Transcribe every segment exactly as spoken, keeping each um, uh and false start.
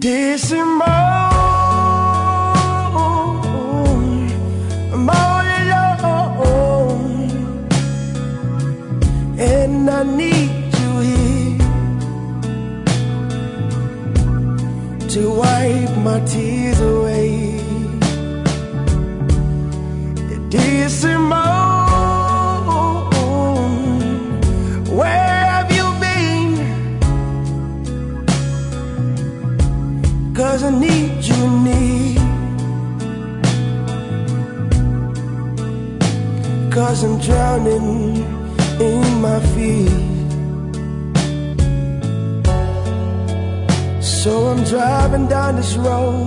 This moon, I'm all alone, and I need you here to wipe my tears away. This moon, where have you been? 'Cause I need you near, 'cause I'm drowning in my fears. So I'm driving down this road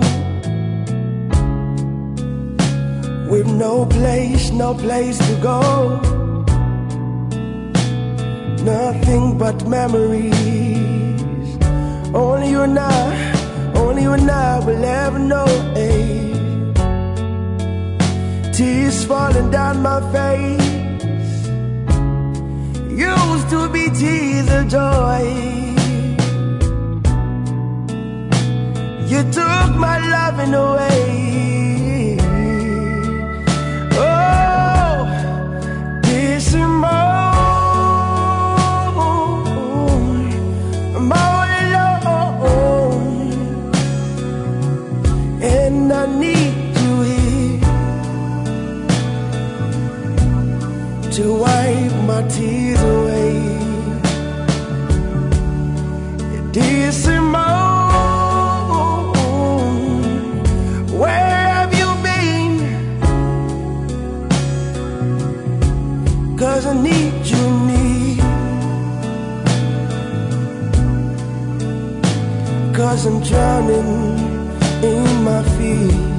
with no place, no place to go. Nothing but memories. Only you and I, only you and I will ever know. Ay. Tears falling down my face, used to be tears of joy. You took my loving away. Oh, this moon, I'm all alone, and I need you here to wipe my tears away. This moon, where have you been? 'Cause I need you near, 'cause I'm drowning in my fears.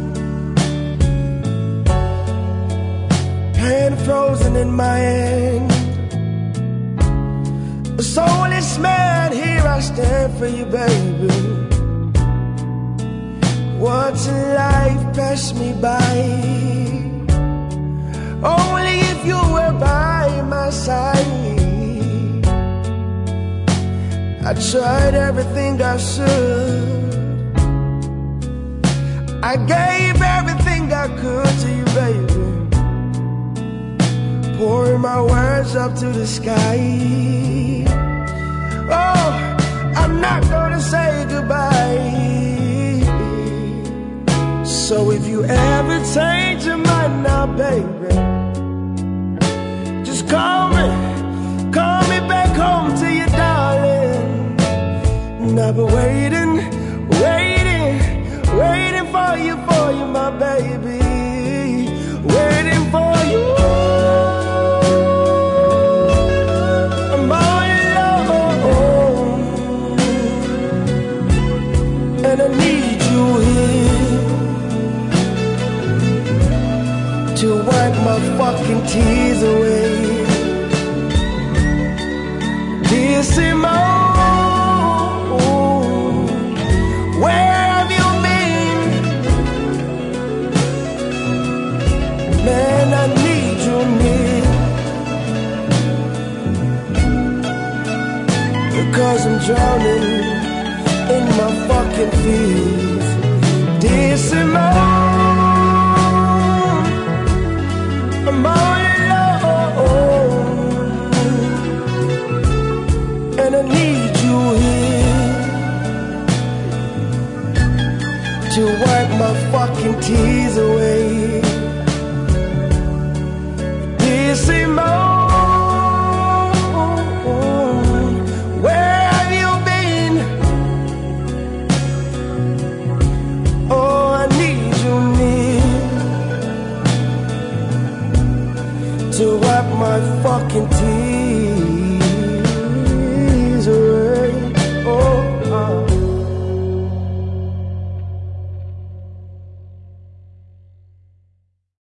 Hand frozen in my hand, a soulless man, here I stand for you, baby. Watching life pass me by, only if you were by my side. I tried everything I should, I gave everything I could to you, baby. Pouring my words up to the sky. Oh, I'm not gonna say goodbye. So if you ever change your mind now, baby, just call me, call me back home to you, darling. And I've been waiting, waiting, waiting for you, for you, my baby, waiting for you. I'm all alone, and I need you here to wipe my fucking tears away. This moon, where have you been? Man, I need you near, because I'm drowning in my fucking fears. This moon, I'm all alone, and I need you here to wipe my fucking tears away. This moon, where have you been? Oh, I need you near to wipe my fucking tears.